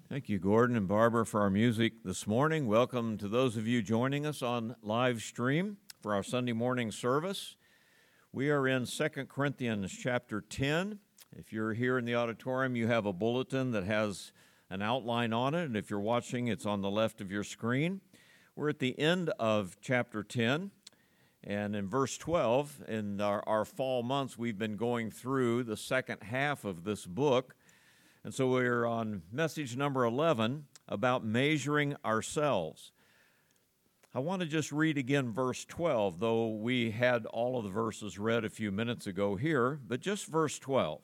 Thank you, Gordon and Barbara, for our music this morning. Welcome to those of you joining us on live stream for our Sunday morning service. We are in 2 Corinthians chapter 10. If you're here in the auditorium, you have a bulletin that has an outline on it, and if you're watching, it's on the left of your screen. We're at the end of chapter 10, and in verse 12, in our fall months, we've been going through the second half of this book. And so we're on message number 11 about measuring ourselves. I want to just read again verse 12, though we had all of the verses read a few minutes ago here, but just verse 12.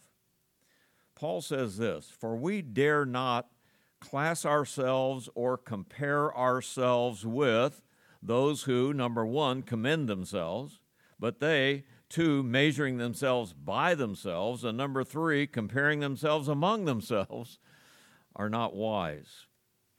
Paul says this, "For we dare not class ourselves or compare ourselves with those who, number one, commend themselves, but they, two, measuring themselves by themselves, and number three, comparing themselves among themselves, are not wise."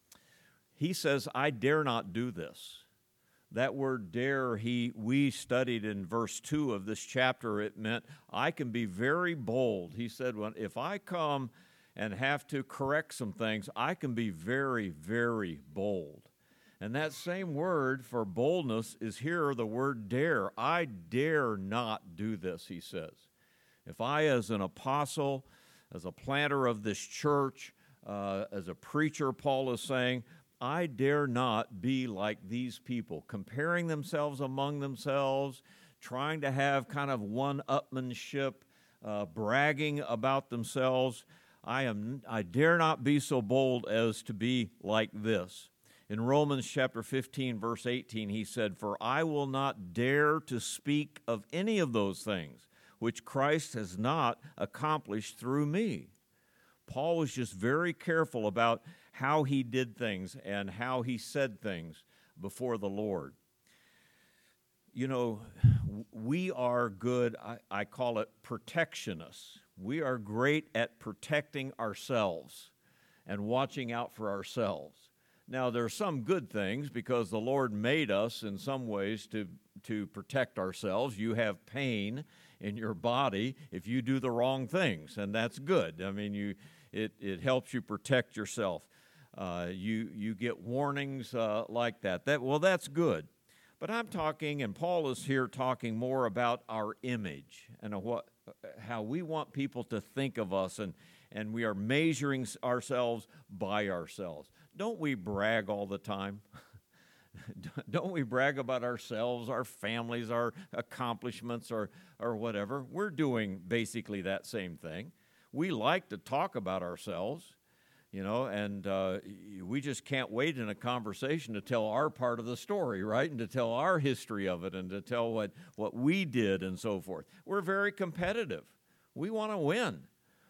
He says, I dare not do this. That word dare, we studied in verse 2 of this chapter, it meant I can be very bold. He said, well, if I come and have to correct some things, I can be very, very bold. And that same word for boldness is here, the word dare. I dare not do this, he says. If I, as an apostle, as a planter of this church, as a preacher, Paul is saying, I dare not be like these people, comparing themselves among themselves, trying to have kind of one-upmanship, bragging about themselves. I dare not be so bold as to be like this. In Romans chapter 15, verse 18, he said, "For I will not dare to speak of any of those things which Christ has not accomplished through me." Paul was just very careful about how he did things and how he said things before the Lord. You know, we are good, I call it protectionists. We are great at protecting ourselves and watching out for ourselves. Now, there are some good things because the Lord made us in some ways to protect ourselves. You have pain in your body if you do the wrong things, and that's good. I mean, it helps you protect yourself. You get warnings like that. That's good. But I'm talking, and Paul is here talking more about our image and how we want people to think of us, and we are measuring ourselves by ourselves. Don't we brag all the time? Don't we brag about ourselves, our families, our accomplishments, or whatever? We're doing basically that same thing. We like to talk about ourselves, you know, and we just can't wait in a conversation to tell our part of the story, right? And to tell our history of it and to tell what we did and so forth. We're very competitive. We want to win.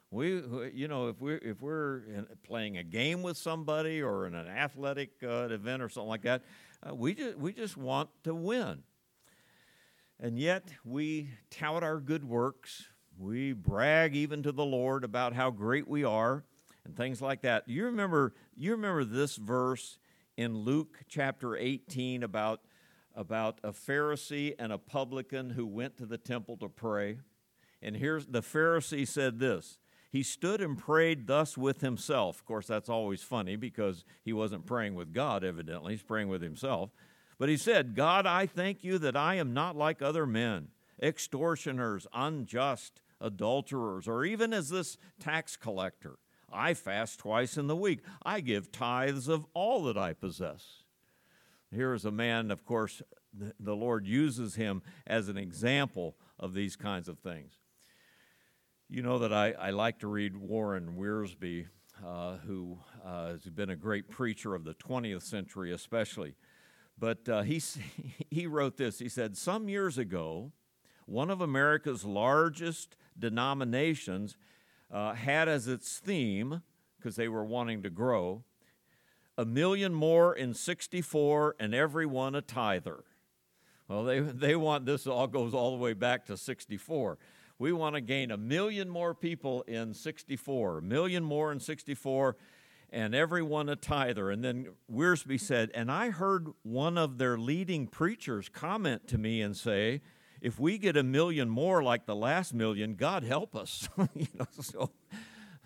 If we're playing a game with somebody or in an athletic event or something like that, we just want to win. And yet we tout our good works. We brag even to the Lord about how great we are and things like that. You remember this verse in Luke chapter 18 about a Pharisee and a publican who went to the temple to pray. And here's the Pharisee said this. He stood and prayed thus with himself. Of course, that's always funny because he wasn't praying with God, evidently. He's praying with himself. But he said, "God, I thank you that I am not like other men, extortioners, unjust, adulterers, or even as this tax collector. I fast twice in the week. I give tithes of all that I possess." Here is a man, of course, the Lord uses him as an example of these kinds of things. You know that I like to read Warren Wiersbe, who has been a great preacher of the 20th century especially. But he wrote this. He said, "Some years ago, one of America's largest denominations had as its theme, because they were wanting to grow, 1 million more in 64 and everyone a tither." Well, they want this all goes all the way back to 64. We want to gain 1 million more people in 64, 1 million more in 64, and everyone a tither. And then Wiersbe said, "And I heard one of their leading preachers comment to me and say, if we get 1 million more like the last million, God help us." So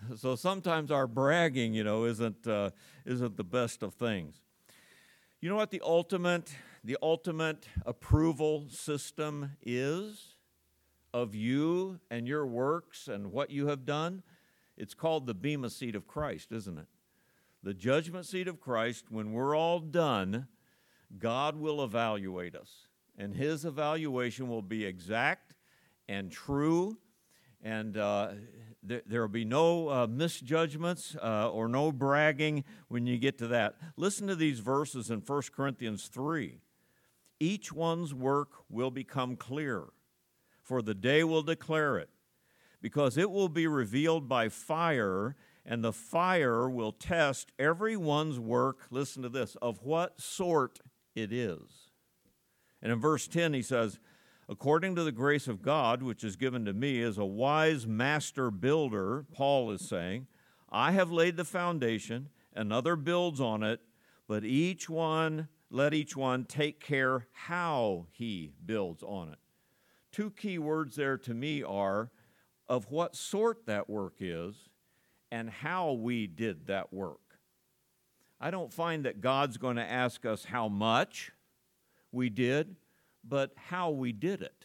So sometimes our bragging, isn't the best of things. You know what the ultimate approval system is of you and your works and what you have done? It's called the Bema seat of Christ, isn't it? The judgment seat of Christ. When we're all done, God will evaluate us, and His evaluation will be exact and true, and there will be no misjudgments or no bragging when you get to that. Listen to these verses in 1 Corinthians 3. Each one's work will become clear, for the day will declare it, because it will be revealed by fire, and the fire will test every one's work, listen to this, of what sort it is. And in verse 10 he says, according to the grace of God, which is given to me as a wise master builder, Paul is saying, I have laid the foundation, another builds on it, but let each one take care how he builds on it. Two key words there to me are of what sort that work is and how we did that work. I don't find that God's going to ask us how much we did, but how we did it.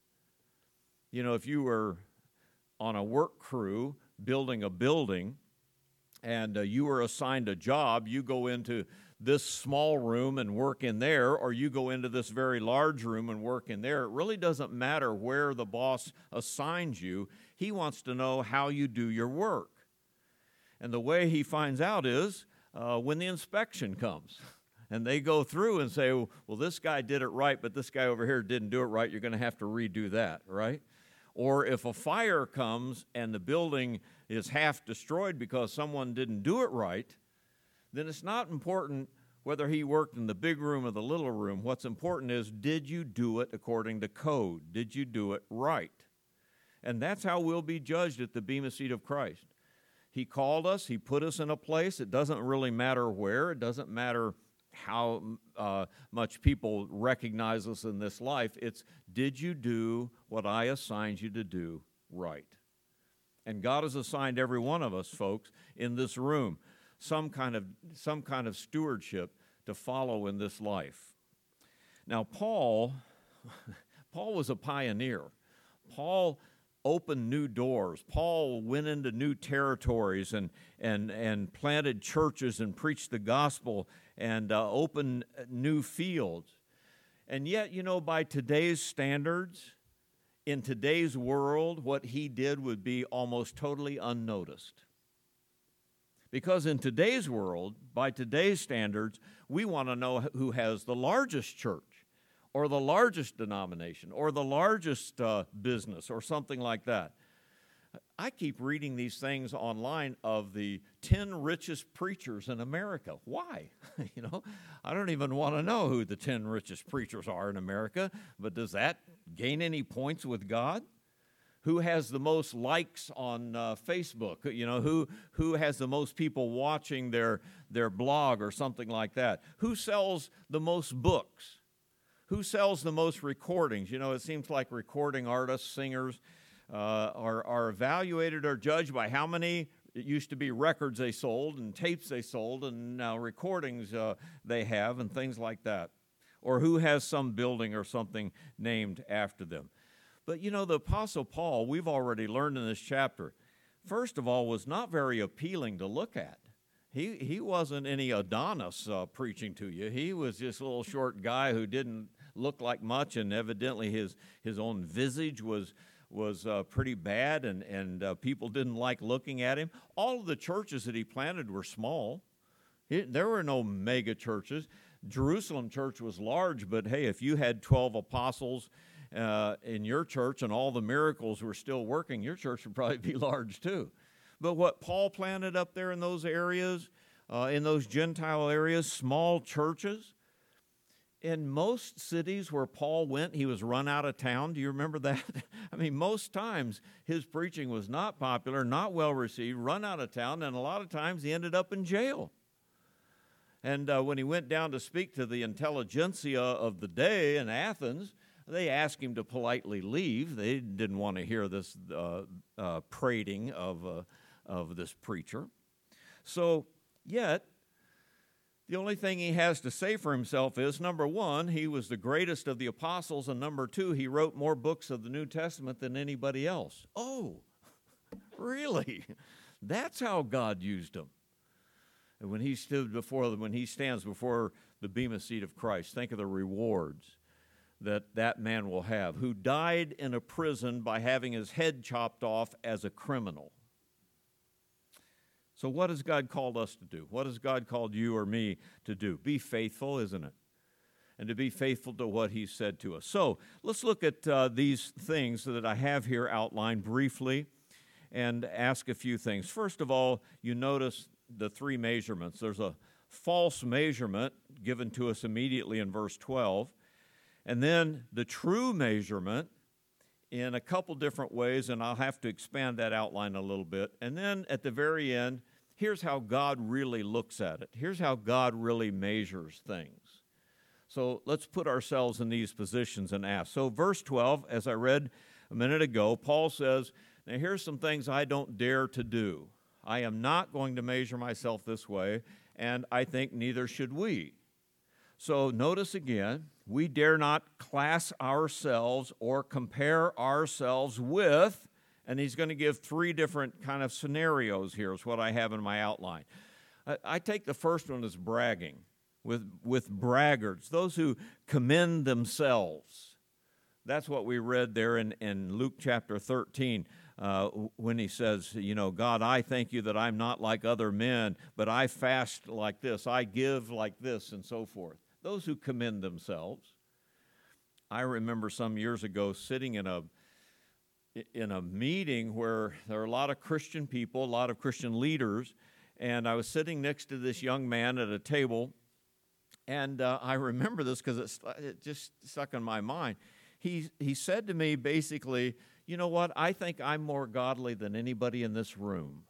If you were on a work crew building a building and you were assigned a job, you go into this small room and work in there, or you go into this very large room and work in there. It really doesn't matter where the boss assigns you. He wants to know how you do your work. And the way he finds out is when the inspection comes. And they go through and say, well, this guy did it right, but this guy over here didn't do it right. You're going to have to redo that, right? Or if a fire comes and the building is half destroyed because someone didn't do it right, then it's not important whether he worked in the big room or the little room. What's important is, did you do it according to code? Did you do it right? And that's how we'll be judged at the Bema seat of Christ. He called us. He put us in a place. It doesn't really matter where. It doesn't matter how much people recognize us in this life. It's, did you do what I assigned you to do right? And God has assigned every one of us, folks, in this room, some kind of stewardship to follow in this life. Now, Paul was a pioneer. Paul opened new doors. Paul went into new territories and planted churches and preached the gospel and opened new fields. And yet, by today's standards, in today's world, what he did would be almost totally unnoticed. Because in today's world, by today's standards, we want to know who has the largest church, or the largest denomination, or the largest business, or something like that. I keep reading these things online of the 10 richest preachers in America. Why? I don't even want to know who the 10 richest preachers are in America, but does that gain any points with God? Who has the most likes on Facebook? Who has the most people watching their blog or something like that? Who sells the most books? Who sells the most recordings? It seems like recording artists, singers, are evaluated or judged by how many, it used to be records they sold and tapes they sold, and now recordings they have and things like that. Or who has some building or something named after them. But the Apostle Paul, we've already learned in this chapter, first of all, was not very appealing to look at. He wasn't any Adonis preaching to you. He was just a little short guy who didn't look like much, and evidently his own visage was pretty bad, and people didn't like looking at him. All of the churches that he planted were small. There were no mega churches. Jerusalem church was large, but hey, if you had 12 apostles in your church and all the miracles were still working, your church would probably be large too. But what Paul planted up there in those areas, in those Gentile areas, small churches, in most cities where Paul went, he was run out of town. Do you remember that? Most times his preaching was not popular, not well received, run out of town, and a lot of times he ended up in jail. And when he went down to speak to the intelligentsia of the day in Athens, they asked him to politely leave. They didn't want to hear this prating of of this preacher. So, yet, the only thing he has to say for himself is, number one, he was the greatest of the apostles, and number two, he wrote more books of the New Testament than anybody else. Oh, really? That's how God used him. And when he stands before the bema seat of Christ, think of the rewards that man will have, who died in a prison by having his head chopped off as a criminal. So what has God called us to do? What has God called you or me to do? Be faithful, isn't it? And to be faithful to what He said to us. So let's look at these things that I have here outlined briefly and ask a few things. First of all, you notice the three measurements. There's a false measurement given to us immediately in verse 12, and then the true measurement in a couple different ways, and I'll have to expand that outline a little bit. And then at the very end, here's how God really looks at it. Here's how God really measures things. So let's put ourselves in these positions and ask. So verse 12, as I read a minute ago, Paul says, now here's some things I don't dare to do. I am not going to measure myself this way, and I think neither should we. So notice again, we dare not class ourselves or compare ourselves with, and he's going to give three different kind of scenarios here is what I have in my outline. I take the first one as bragging, with braggarts, those who commend themselves. That's what we read there in Luke chapter 13 when he says, God, I thank you that I'm not like other men, but I fast like this, I give like this, and so forth. Those who commend themselves. I remember some years ago sitting in a meeting where there are a lot of Christian people, a lot of Christian leaders, and I was sitting next to this young man at a table, and I remember this because it just stuck in my mind. He said to me basically, you know what, I think I'm more godly than anybody in this room.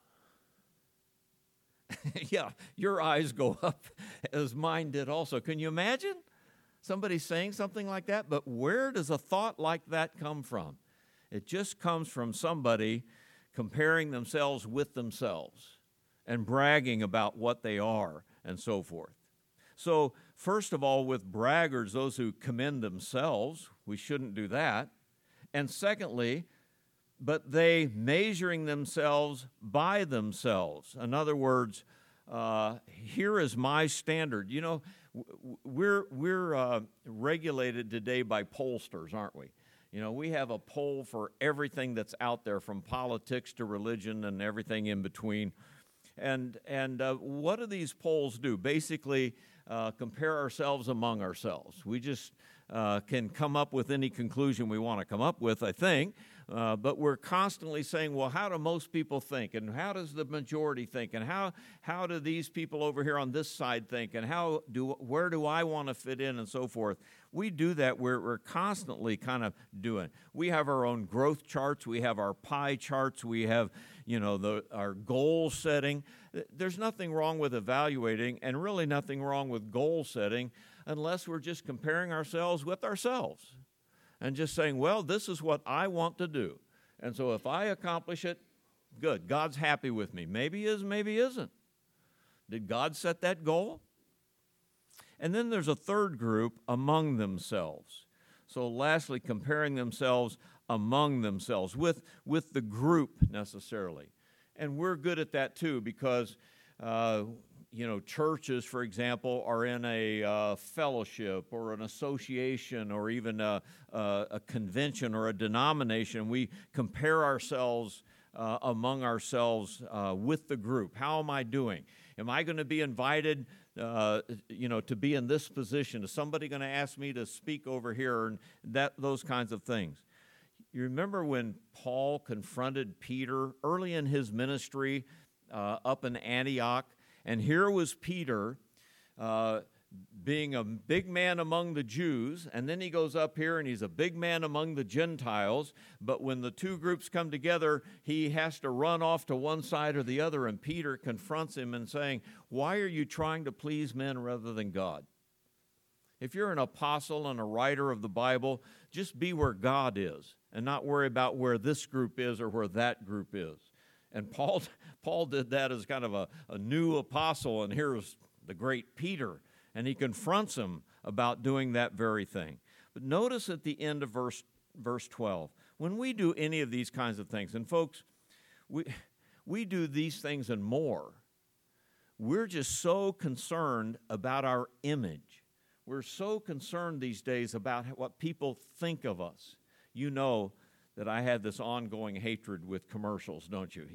Yeah, your eyes go up as mine did also. Can you imagine somebody saying something like that? But where does a thought like that come from? It just comes from somebody comparing themselves with themselves and bragging about what they are and so forth. So, first of all, with braggarts, those who commend themselves, we shouldn't do that. And secondly, but they measuring themselves by themselves. In other words, here is my standard. We're regulated today by pollsters, aren't we? We have a poll for everything that's out there, from politics to religion and everything in between. And what do these polls do? Basically, compare ourselves among ourselves. We just can come up with any conclusion we want to come up with, I think. But we're constantly saying, well, how do most people think? And how does the majority think? And how do these people over here on this side think? And where do I want to fit in, and so forth? We do that. We're constantly kind of doing. We have our own growth charts. We have our pie charts. We have, our goal setting. There's nothing wrong with evaluating, and really nothing wrong with goal setting, unless we're just comparing ourselves with ourselves. And just saying, well, this is what I want to do. And so if I accomplish it, good. God's happy with me. Maybe he is, maybe he isn't. Did God set that goal? And then there's a third group, among themselves. So lastly, comparing themselves among themselves, with the group necessarily. And we're good at that too, because churches, for example, are in a fellowship or an association or even a convention or a denomination. We compare ourselves among ourselves with the group. How am I doing? Am I going to be invited, to be in this position? Is somebody going to ask me to speak over here? And those kinds of things. You remember when Paul confronted Peter early in his ministry up in Antioch? And here was Peter being a big man among the Jews, and then he goes up here and he's a big man among the Gentiles, but when the two groups come together, he has to run off to one side or the other, and Peter confronts him and saying, why are you trying to please men rather than God? If you're an apostle and a writer of the Bible, just be where God is and not worry about where this group is or where that group is. And Paul did that as kind of a new apostle, and here's the great Peter, and he confronts him about doing that very thing. But notice at the end of verse 12, when we do any of these kinds of things, and folks, we do these things and more, we're just so concerned about our image. We're so concerned these days about what people think of us. You know that I had this ongoing hatred with commercials, don't you?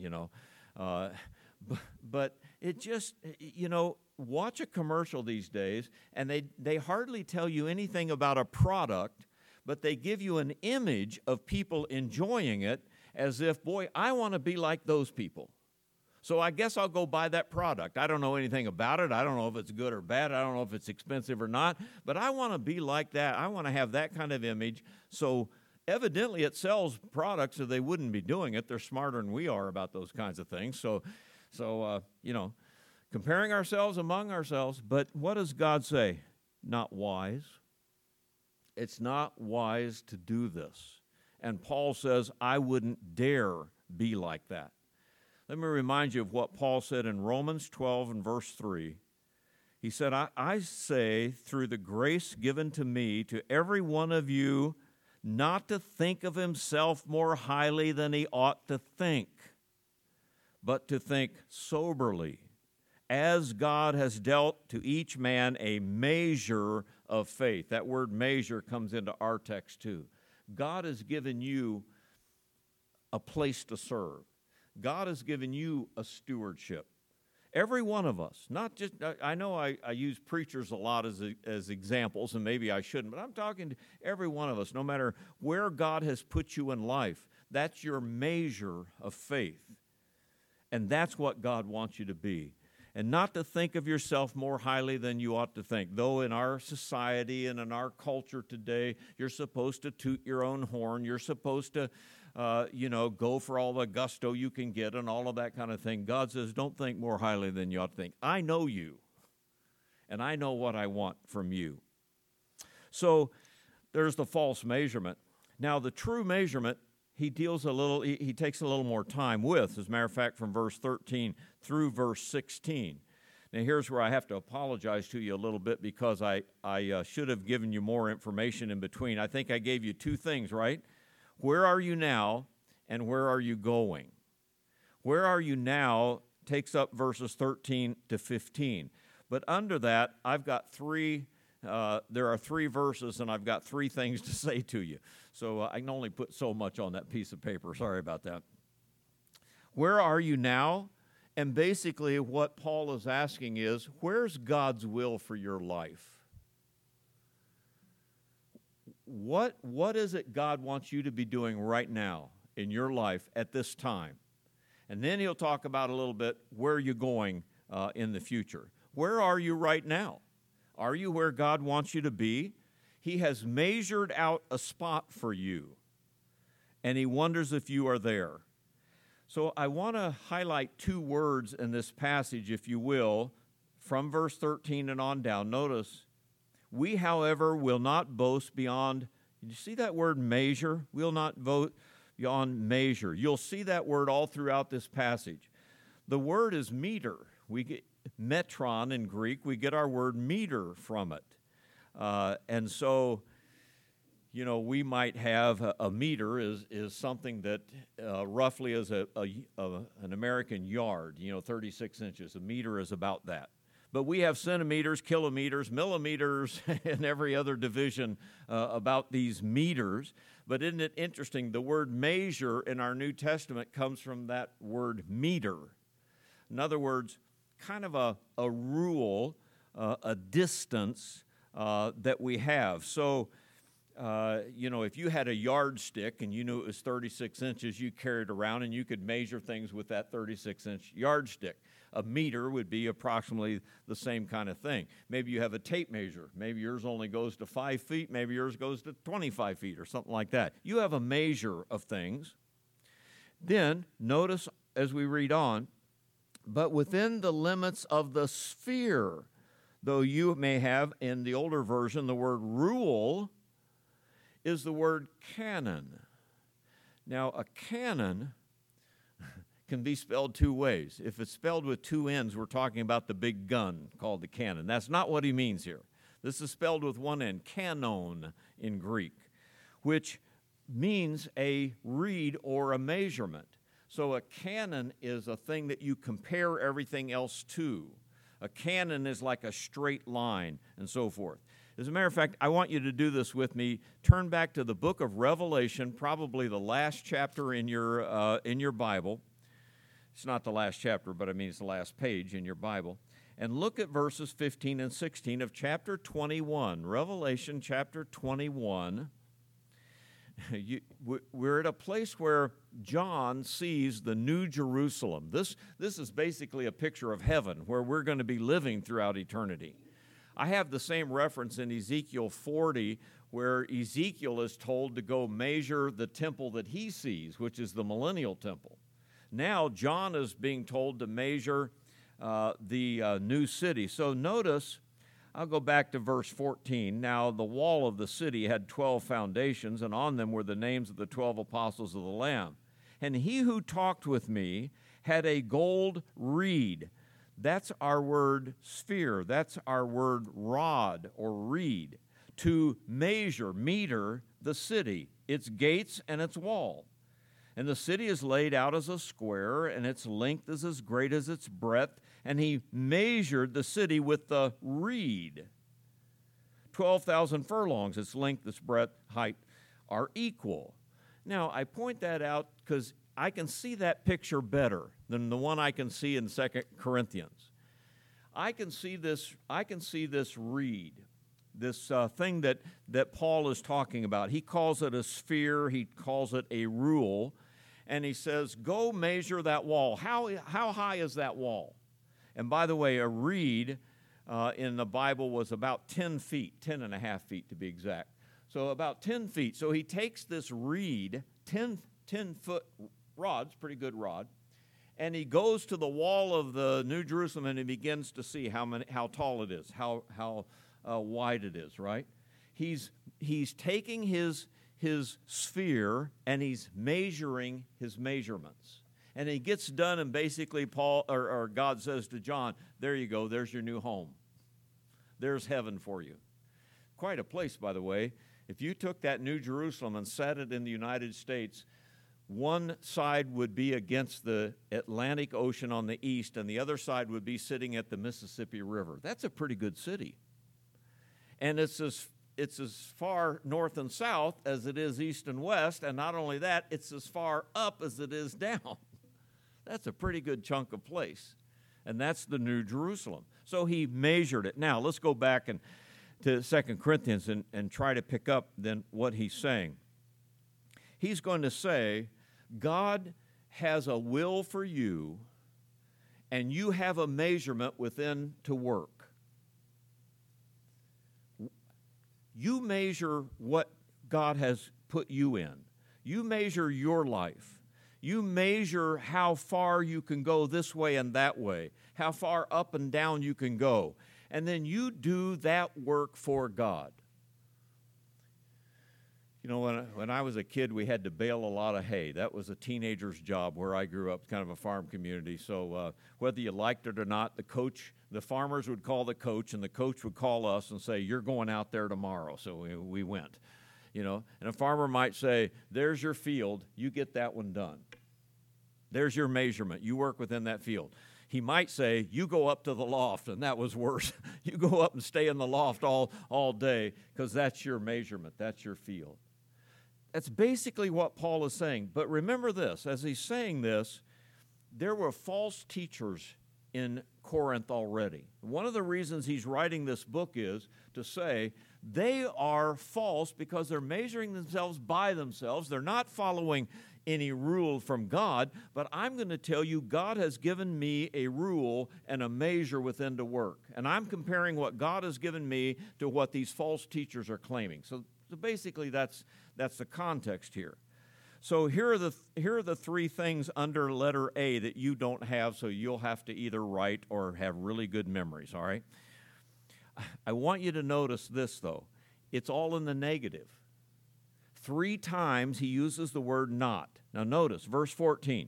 But it just, watch a commercial these days, and they hardly tell you anything about a product, but they give you an image of people enjoying it as if, boy, I want to be like those people. So I guess I'll go buy that product. I don't know anything about it. I don't know if it's good or bad. I don't know if it's expensive or not. But I want to be like that. I want to have that kind of image. So evidently it sells products, or they wouldn't be doing it. They're smarter than we are about those kinds of things. So comparing ourselves among ourselves. But what does God say? Not wise. It's not wise to do this. And Paul says, I wouldn't dare be like that. Let me remind you of what Paul said in Romans 12 and verse 3. He said, I say through the grace given to me to every one of you not to think of himself more highly than he ought to think, but to think soberly, as God has dealt to each man a measure of faith. That word measure comes into our text too. God has given you a place to serve. God has given you a stewardship. Every one of us, not just, I know I use preachers a lot as examples, and maybe I shouldn't, but I'm talking to every one of us, no matter where God has put you in life. That's your measure of faith. And that's what God wants you to be. And not to think of yourself more highly than you ought to think. Though in our society and in our culture today, you're supposed to toot your own horn. You're supposed to, go for all the gusto you can get and all of that kind of thing. God says, don't think more highly than you ought to think. I know you, and I know what I want from you. So there's the false measurement. Now, the true measurement, he takes a little more time with, as a matter of fact, from verse 13 through verse 16. Now, here's where I have to apologize to you a little bit, because I should have given you more information in between. I think I gave you two things, right? Where are you now, and where are you going? Where are you now takes up verses 13 to 15. But under that, I've got there are three verses, and I've got three things to say to you. So I can only put so much on that piece of paper. Sorry about that. Where are you now? And basically what Paul is asking is, where's God's will for your life? What is it God wants you to be doing right now in your life at this time? And then he'll talk about a little bit where you're going in the future. Where are you right now? Are you where God wants you to be? He has measured out a spot for you, and he wonders if you are there. So I want to highlight two words in this passage, if you will, from verse 13 and on down. Notice, we, however, will not boast beyond, you see that word measure? We'll not vote beyond measure. You'll see that word all throughout this passage. The word is meter. We get metron in Greek. We get our word meter from it. And so, we might have a meter is something that roughly is an American yard, 36 inches. A meter is about that. But we have centimeters, kilometers, millimeters, and every other division about these meters. But isn't it interesting? The word measure in our New Testament comes from that word meter. In other words, kind of a rule, a distance that we have. So, if you had a yardstick and you knew it was 36 inches, you carried it around and you could measure things with that 36-inch yardstick. A meter would be approximately the same kind of thing. Maybe you have a tape measure. Maybe yours only goes to 5 feet. Maybe yours goes to 25 feet or something like that. You have a measure of things. Then, notice as we read on, but within the limits of the sphere, though you may have, in the older version, the word rule is the word canon. Now, a canon can be spelled two ways. If it's spelled with two N's, we're talking about the big gun called the cannon. That's not what he means here. This is spelled with one N, kanon in Greek, which means a reed or a measurement. So a canon is a thing that you compare everything else to. A canon is like a straight line and so forth. As a matter of fact, I want you to do this with me. Turn back to the book of Revelation, probably the last chapter in your Bible. It's not the last chapter, but I mean it's the last page in your Bible. And look at verses 15 and 16 of chapter 21. Revelation chapter 21. We're at a place where John sees the New Jerusalem. This is basically a picture of heaven, where we're going to be living throughout eternity. I have the same reference in Ezekiel 40, where Ezekiel is told to go measure the temple that he sees, which is the millennial temple. Now John is being told to measure the new city. So notice, I'll go back to verse 14. Now the wall of the city had 12 foundations, and on them were the names of the 12 apostles of the Lamb. And he who talked with me had a gold reed. That's our word sphere. That's our word rod or reed. To meter the city, its gates and its wall. And the city is laid out as a square, and its length is as great as its breadth. And he measured the city with the reed. 12,000 furlongs, its length, its breadth, height are equal. Now, I point that out because I can see that picture better than the one I can see in 2 Corinthians. I can see this reed, this thing that Paul is talking about. He calls it a sphere, he calls it a rule, and he says, go measure that wall. How high is that wall? And by the way, a reed in the Bible was about 10 feet, 10 and a half feet to be exact. So about 10 feet. So he takes this reed, 10-foot rod's pretty good rod, and he goes to the wall of the New Jerusalem and he begins to see how tall it is, how wide it is, right? He's taking his sphere and he's measuring his measurements. And he gets done, and basically God says to John, there you go, there's your new home. There's heaven for you. Quite a place, by the way. If you took that New Jerusalem and set it in the United States, one side would be against the Atlantic Ocean on the east, and the other side would be sitting at the Mississippi River. That's a pretty good city. And it's as far north and south as it is east and west, and not only that, it's as far up as it is down. That's a pretty good chunk of place, and that's the New Jerusalem. So he measured it. Now, let's go back to 2 Corinthians and try to pick up then what he's saying. He's going to say, God has a will for you, and you have a measurement within to work. You measure what God has put you in. You measure your life. You measure how far you can go this way and that way, how far up and down you can go. And then you do that work for God. You know, when I was a kid, we had to bale a lot of hay. That was a teenager's job where I grew up, kind of a farm community. So whether you liked it or not, the farmers would call the coach, and the coach would call us and say, you're going out there tomorrow. So we went. You know, and a farmer might say, there's your field, you get that one done. There's your measurement, you work within that field. He might say, you go up to the loft, and that was worse. You go up and stay in the loft all day, because that's your measurement, that's your field. That's basically what Paul is saying. But remember this, as he's saying this, there were false teachers in Corinth already. One of the reasons he's writing this book is to say they are false because they're measuring themselves by themselves. They're not following any rule from God, but I'm going to tell you God has given me a rule and a measure within to work. And I'm comparing what God has given me to what these false teachers are claiming. So basically that's the context here. So here are the three things under letter A that you don't have, so you'll have to either write or have really good memories, all right? I want you to notice this, though. It's all in the negative. 3 times he uses the word not. Now notice, verse 14.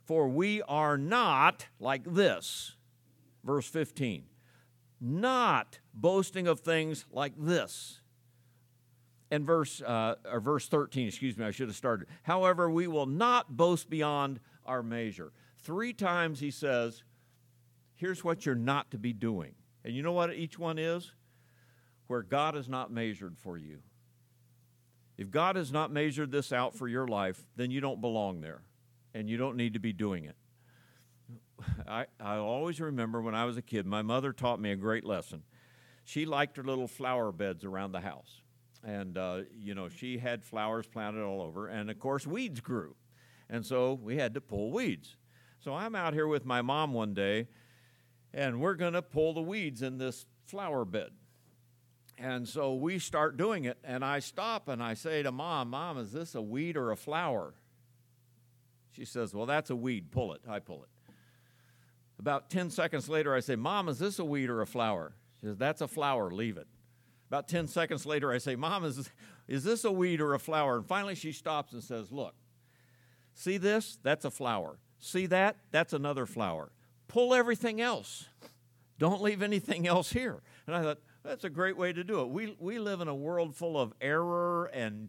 For we are not like this. Verse 15. Not boasting of things like this. And verse 13, excuse me, I should have started. However, we will not boast beyond our measure. 3 times he says, here's what you're not to be doing. And you know what each one is? Where God has not measured for you. If God has not measured this out for your life, then you don't belong there, and you don't need to be doing it. I always remember when I was a kid, my mother taught me a great lesson. She liked her little flower beds around the house. And, she had flowers planted all over, and, of course, weeds grew. And so we had to pull weeds. So I'm out here with my mom one day, and we're going to pull the weeds in this flower bed. And so we start doing it, and I stop and I say to Mom, is this a weed or a flower? She says, well, that's a weed. Pull it. I pull it. About 10 seconds later, I say, Mom, is this a weed or a flower? She says, that's a flower. Leave it. About 10 seconds later, I say, Mom, is this a weed or a flower? And finally, she stops and says, look, see this? That's a flower. See that? That's another flower. Pull everything else. Don't leave anything else here. And I thought, that's a great way to do it. We live in a world full of error and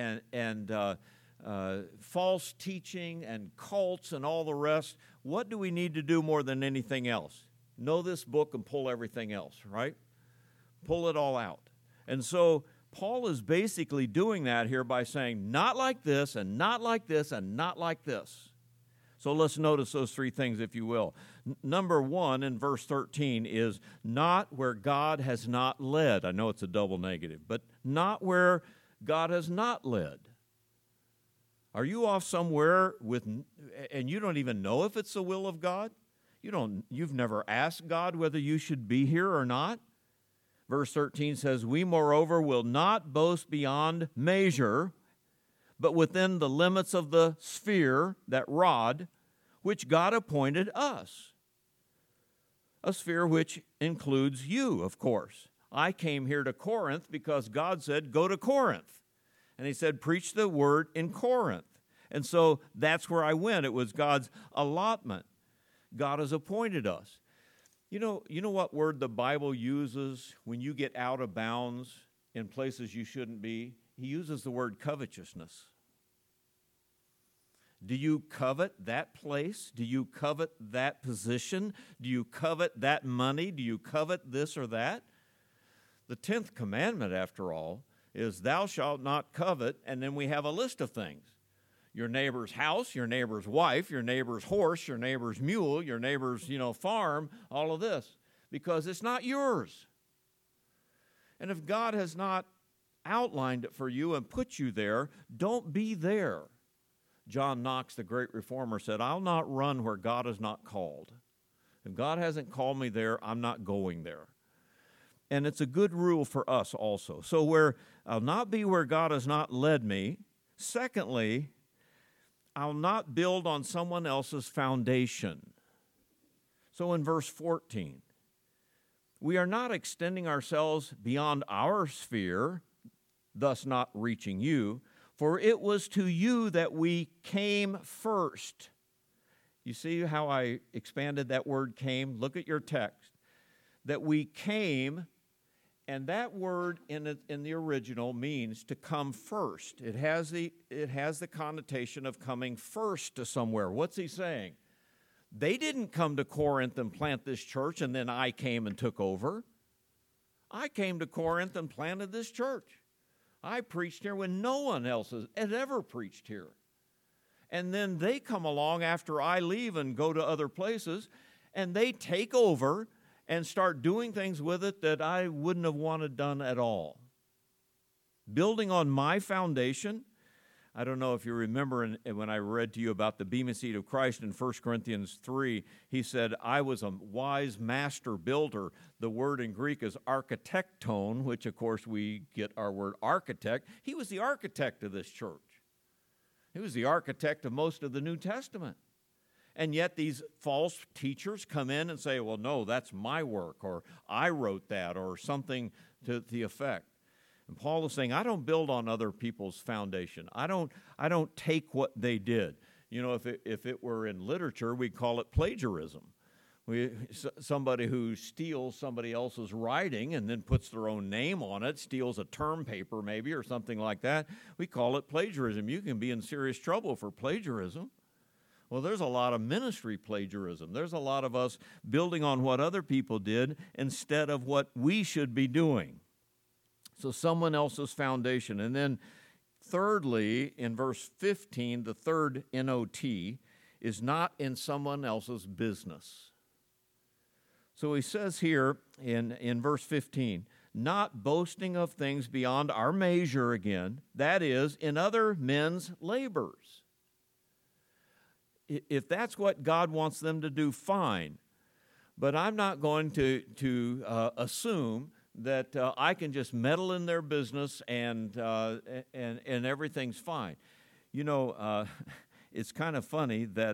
false teaching and cults and all the rest. What do we need to do more than anything else? Know this book and pull everything else, right? Pull it all out. And so Paul is basically doing that here by saying, not like this, and not like this, and not like this. So let's notice those 3 things, if you will. Number 1 in verse 13 is not where God has not led. I know it's a double negative, but not where God has not led. Are you off somewhere and you don't even know if it's the will of God? You've never asked God whether you should be here or not? Verse 13 says, we moreover will not boast beyond measure, but within the limits of the sphere, that rod, which God appointed us. A sphere which includes you, of course. I came here to Corinth because God said, go to Corinth. And he said, preach the word in Corinth. And so that's where I went. It was God's allotment. God has appointed us. You know what word the Bible uses when you get out of bounds in places you shouldn't be? He uses the word covetousness. Do you covet that place? Do you covet that position? Do you covet that money? Do you covet this or that? The 10th commandment, after all, is thou shalt not covet, and then we have a list of things. Your neighbor's house, your neighbor's wife, your neighbor's horse, your neighbor's mule, your neighbor's, farm, all of this, because it's not yours. And if God has not outlined it for you and put you there, don't be there. John Knox, the great reformer, said, I'll not run where God has not called. If God hasn't called me there, I'm not going there. And it's a good rule for us also. So where I'll not be where God has not led me. Secondly, I'll not build on someone else's foundation. So in verse 14, we are not extending ourselves beyond our sphere, thus not reaching you, for it was to you that we came first. You see how I expanded that word came? Look at your text. That we came, and that word in the original means to come first. It has the connotation of coming first to somewhere. What's he saying? They didn't come to Corinth and plant this church, and then I came and took over. I came to Corinth and planted this church. I preached here when no one else had ever preached here. And then they come along after I leave and go to other places, and they take over and start doing things with it that I wouldn't have wanted done at all. Building on my foundation. I don't know if you remember when I read to you about the Bema Seat of Christ in 1 Corinthians 3, he said, I was a wise master builder. The word in Greek is architecton, which of course we get our word architect. He was the architect of this church. He was the architect of most of the New Testament. And yet these false teachers come in and say, well, no, that's my work, or I wrote that, or something to the effect. And Paul is saying, I don't build on other people's foundation. I don't take what they did. You know, if it were in literature, we'd call it plagiarism. Somebody who steals somebody else's writing and then puts their own name on it, steals a term paper maybe or something like that, we call it plagiarism. You can be in serious trouble for plagiarism. Well, there's a lot of ministry plagiarism. There's a lot of us building on what other people did instead of what we should be doing. So someone else's foundation. And then thirdly, in verse 15, the third NOT is not in someone else's business. So he says here in verse 15, not boasting of things beyond our measure again, that is, in other men's labors. If that's what God wants them to do, fine. But I'm not going to assume that I can just meddle in their business and everything's fine. You know, it's kind of funny that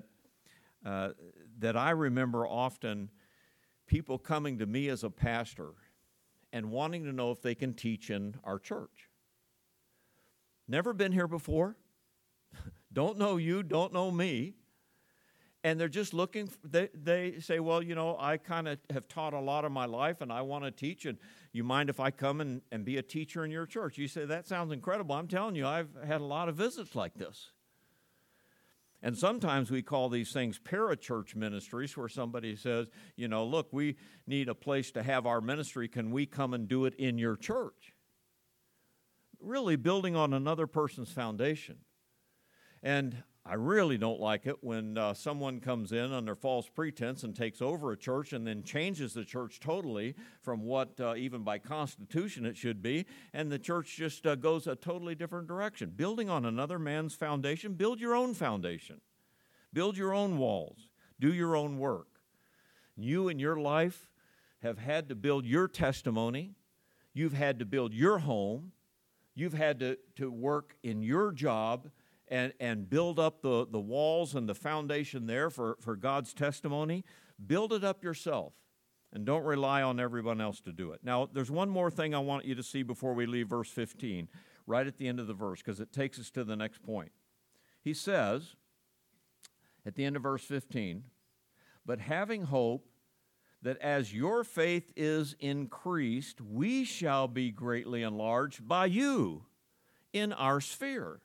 I remember often people coming to me as a pastor and wanting to know if they can teach in our church. Never been here before, don't know you, don't know me, and they're just looking, they say, well, you know, I kind of have taught a lot of my life and I want to teach, and you mind if I come and be a teacher in your church? You say, that sounds incredible. I'm telling you, I've had a lot of visits like this. And sometimes we call these things parachurch ministries, where somebody says, you know, look, we need a place to have our ministry. Can we come and do it in your church? Really building on another person's foundation. And I really don't like it when someone comes in under false pretense and takes over a church and then changes the church totally from what even by constitution it should be, and the church just goes a totally different direction. Building on another man's foundation, build your own foundation. Build your own walls. Do your own work. You in your life have had to build your testimony. You've had to build your home. You've had to work in your job and build up the walls and the foundation there for God's testimony. Build it up yourself, and don't rely on everyone else to do it. Now, there's one more thing I want you to see before we leave verse 15, right at the end of the verse, because it takes us to the next point. He says, at the end of verse 15, but having hope that as your faith is increased, we shall be greatly enlarged by you in our sphere.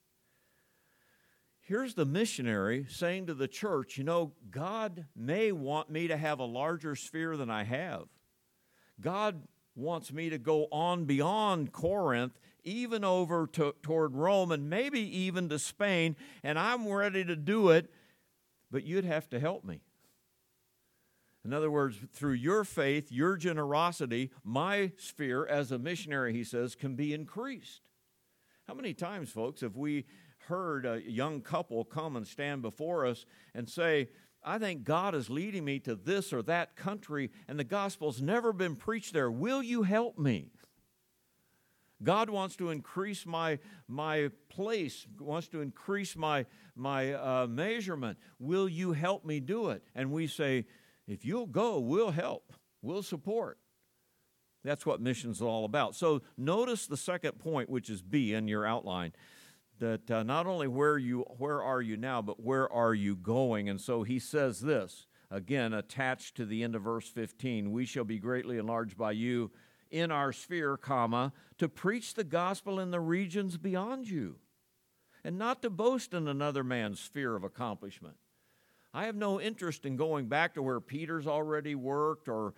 Here's the missionary saying to the church, you know, God may want me to have a larger sphere than I have. God wants me to go on beyond Corinth, even over toward Rome, and maybe even to Spain, and I'm ready to do it, but you'd have to help me. In other words, through your faith, your generosity, my sphere as a missionary, he says, can be increased. How many times, folks, have we heard a young couple come and stand before us and say, I think God is leading me to this or that country, and the gospel's never been preached there. Will you help me? God wants to increase my place, wants to increase my measurement. Will you help me do it? And we say, if you'll go, we'll help. We'll support. That's what missions is all about. So notice the second point, which is B in your outline, that not only where are you now, but where are you going? And so he says this, again, attached to the end of verse 15, we shall be greatly enlarged by you in our sphere, comma, to preach the gospel in the regions beyond you, and not to boast in another man's sphere of accomplishment. I have no interest in going back to where Peter's already worked or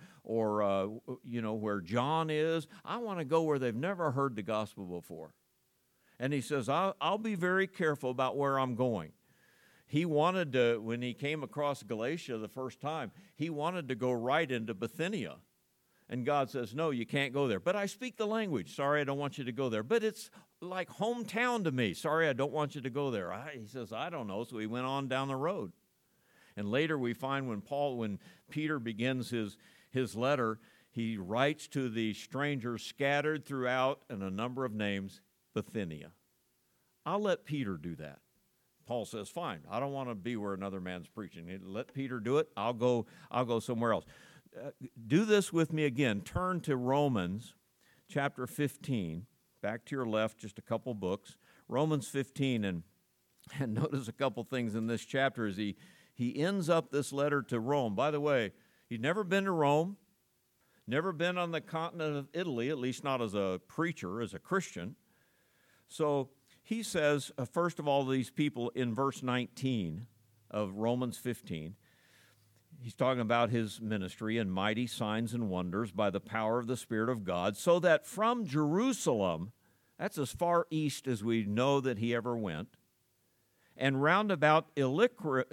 where John is. I want to go where they've never heard the gospel before. And he says, I'll be very careful about where I'm going. He wanted to, when he came across Galatia the first time, he wanted to go right into Bithynia. And God says, no, you can't go there. But I speak the language. Sorry, I don't want you to go there. But it's like hometown to me. Sorry, I don't want you to go there. He says, I don't know. So he went on down the road. And later we find when Peter begins his letter, he writes to the strangers scattered throughout in a number of names, Bithynia. I'll let Peter do that. Paul says, fine, I don't want to be where another man's preaching. Let Peter do it. I'll go somewhere else. Do this with me again. Turn to Romans chapter 15. Back to your left, just a couple books. Romans 15, and And notice a couple things in this chapter as he ends up this letter to Rome. By the way, he'd never been to Rome, never been on the continent of Italy, at least not as a preacher, as a Christian. So he says, first of all, these people in verse 19 of Romans 15, he's talking about his ministry and mighty signs and wonders by the power of the Spirit of God, so that from Jerusalem, that's as far east as we know that he ever went, and round about Illyricum,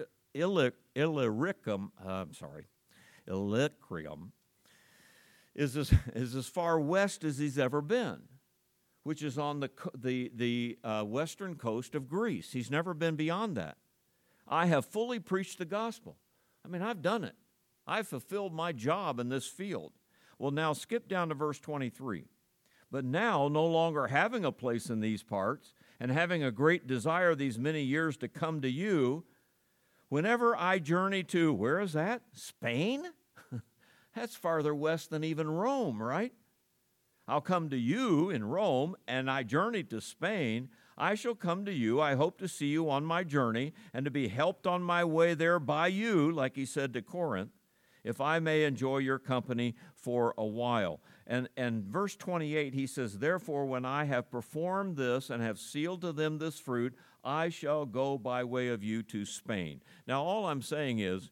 is as far west as he's ever been, which is on the western coast of Greece. He's never been beyond that. I have fully preached the gospel. I mean, I've done it. I've fulfilled my job in this field. Well, now skip down to verse 23. But now, no longer having a place in these parts, and having a great desire these many years to come to you, whenever I journey to, where is that? Spain? That's farther west than even Rome, right? I'll come to you in Rome, and I journey to Spain. I shall come to you. I hope to see you on my journey, and to be helped on my way there by you, like he said to Corinth, if I may enjoy your company for a while. And verse 28, he says, therefore, when I have performed this and have sealed to them this fruit, I shall go by way of you to Spain. Now, all I'm saying is,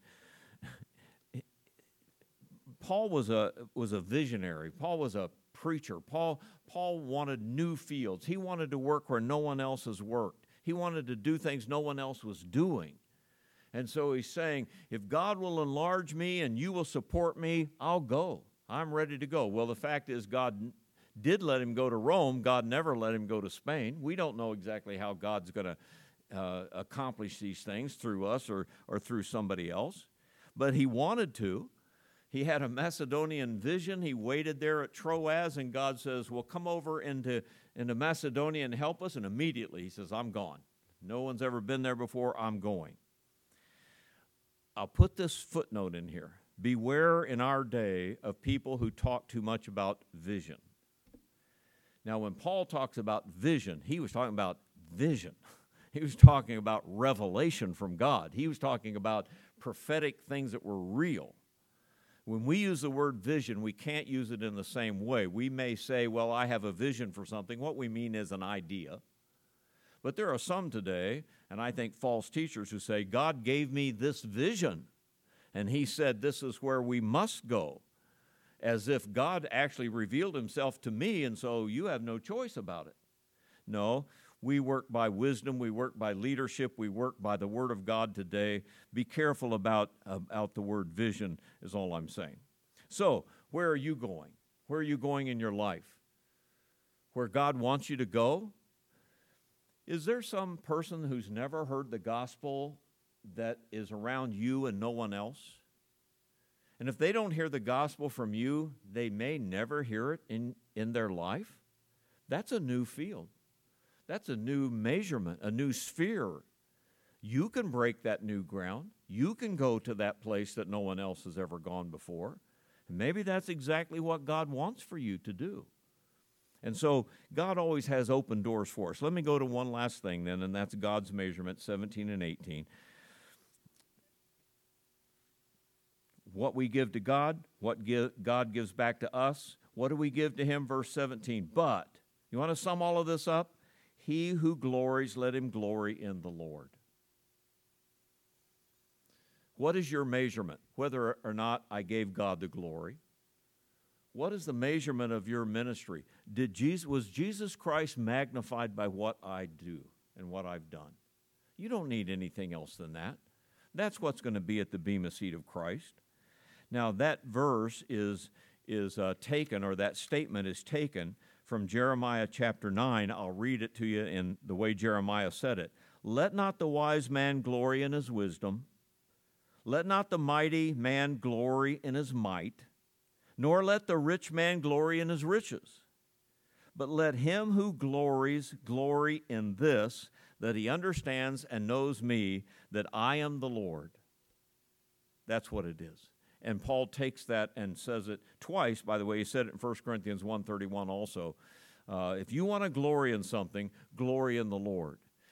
Paul was a visionary. Paul was a preacher. Paul wanted new fields. He wanted to work where no one else has worked. He wanted to do things no one else was doing. And so he's saying, if God will enlarge me and you will support me, I'll go. I'm ready to go. Well, the fact is God did let him go to Rome. God never let him go to Spain. We don't know exactly how God's going to accomplish these things through us or through somebody else. But he wanted to. He had a Macedonian vision. He waited there at Troas, and God says, well, come over into Macedonia and help us. And immediately he says, I'm gone. No one's ever been there before. I'm going. I'll put this footnote in here. Beware in our day of people who talk too much about vision. Now, when Paul talks about vision, he was talking about vision. He was talking about revelation from God. He was talking about prophetic things that were real. When we use the word vision, we can't use it in the same way. We may say, well, I have a vision for something. What we mean is an idea. But there are some today, and I think false teachers, who say, God gave me this vision, and he said this is where we must go, as if God actually revealed himself to me, and so you have no choice about it. No, we work by wisdom, we work by leadership, we work by the Word of God today. Be careful about the word vision is all I'm saying. So, where are you going? Where are you going in your life? Where God wants you to go? Is there some person who's never heard the gospel that is around you and no one else? And if they don't hear the gospel from you, they may never hear it in their life. That's a new field. That's a new measurement, a new sphere. You can break that new ground. You can go to that place that no one else has ever gone before. And maybe that's exactly what God wants for you to do. And so God always has open doors for us. Let me go to one last thing then, and that's God's measurement, 17 and 18. What we give to God, God gives back to us. What do we give to him? Verse 17. But, you want to sum all of this up? He who glories, let him glory in the Lord. What is your measurement? Whether or not I gave God the glory. What is the measurement of your ministry? Was Jesus Christ magnified by what I do and what I've done? You don't need anything else than that. That's what's going to be at the bema seat of Christ. Now, that verse is taken, or that statement is taken from Jeremiah chapter 9. I'll read it to you in the way Jeremiah said it. Let not the wise man glory in his wisdom. Let not the mighty man glory in his might. Nor let the rich man glory in his riches. But let him who glories glory in this, that he understands and knows me, that I am the Lord. That's what it is. And Paul takes that and says it twice. By the way, he said it in 1 Corinthians 1:31 also. If you want to glory in something, glory in the Lord.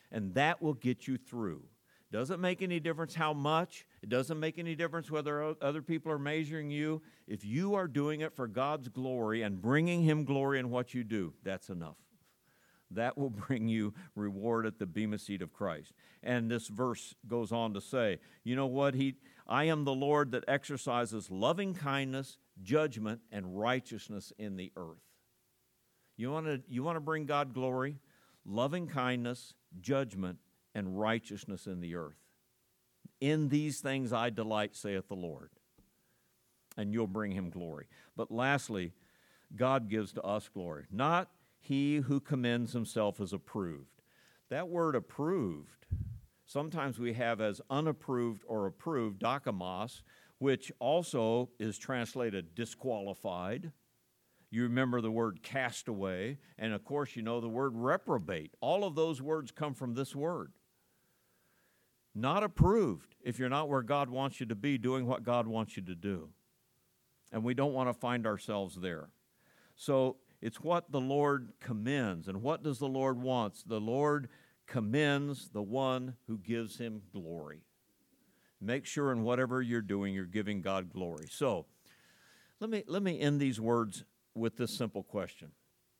And that will get you through. Doesn't make any difference how much. It doesn't make any difference whether other people are measuring you. If you are doing it for God's glory and bringing Him glory in what you do, that's enough. That will bring you reward at the bema seat of Christ. And this verse goes on to say, you know what? I am the Lord that exercises loving kindness, judgment, and righteousness in the earth. You want to bring God glory? Loving kindness, judgment, and righteousness in the earth. In these things I delight, saith the Lord. And you'll bring Him glory. But lastly, God gives to us glory. Not he who commends himself is approved. That word approved, sometimes we have as unapproved or approved, dokimos, which also is translated disqualified. You remember the word castaway, and of course you know the word reprobate. All of those words come from this word. Not approved if you're not where God wants you to be, doing what God wants you to do. And we don't want to find ourselves there. So it's what the Lord commends. And what does the Lord want? The Lord commends the one who gives Him glory. Make sure in whatever you're doing, you're giving God glory. So let me end these words with this simple question.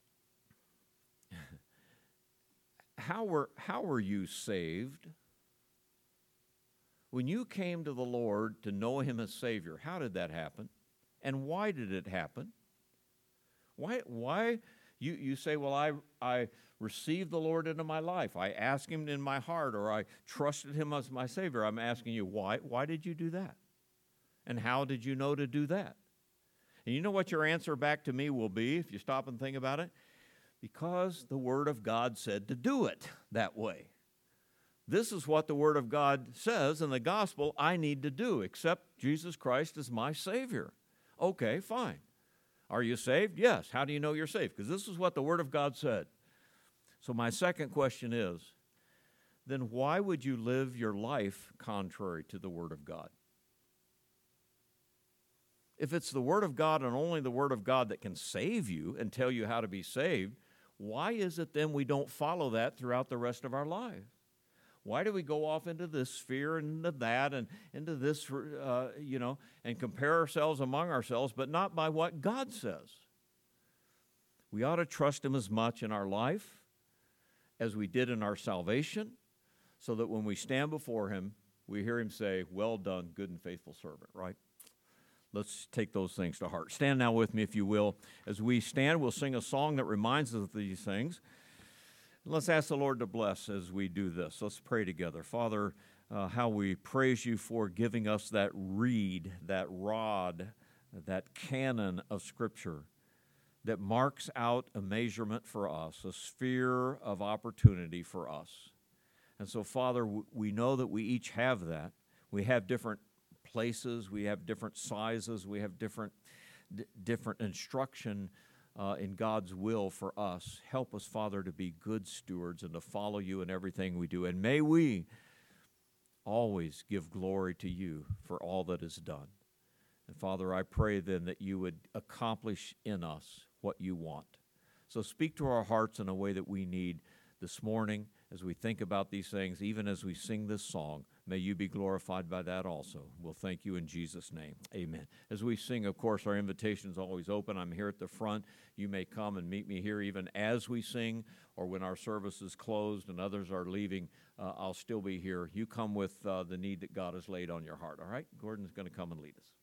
How were you saved? When you came to the Lord to know Him as Savior, how did that happen? And why did it happen? Why you say, well, I received the Lord into my life. I asked Him in my heart, or I trusted Him as my Savior. I'm asking you, why did you do that? And how did you know to do that? And you know what your answer back to me will be if you stop and think about it? Because the Word of God said to do it that way. This is what the Word of God says in the gospel I need to do, accept Jesus Christ as my Savior. Okay, fine. Are you saved? Yes. How do you know you're saved? Because this is what the Word of God said. So my second question is, then why would you live your life contrary to the Word of God? If it's the Word of God and only the Word of God that can save you and tell you how to be saved, why is it then we don't follow that throughout the rest of our lives? Why do we go off into this sphere and into that and into this, and compare ourselves among ourselves, but not by what God says? We ought to trust Him as much in our life as we did in our salvation, so that when we stand before Him, we hear Him say, well done, good and faithful servant, right? Let's take those things to heart. Stand now with me, if you will. As we stand, we'll sing a song that reminds us of these things. Let's ask the Lord to bless as we do this. Let's pray together. Father, how we praise You for giving us that reed, that rod, that canon of Scripture that marks out a measurement for us, a sphere of opportunity for us. And so, Father, we know that we each have that. We have different places, we have different sizes, we have different instruction in God's will for us. Help us, Father, to be good stewards and to follow You in everything we do. And may we always give glory to You for all that is done. And Father, I pray then that You would accomplish in us what You want. So speak to our hearts in a way that we need this morning as we think about these things, even as we sing this song. May You be glorified by that also. We'll thank You in Jesus' name. Amen. As we sing, of course, our invitation is always open. I'm here at the front. You may come and meet me here even as we sing, or when our service is closed and others are leaving, I'll still be here. You come with the need that God has laid on your heart, all right? Gordon's going to come and lead us.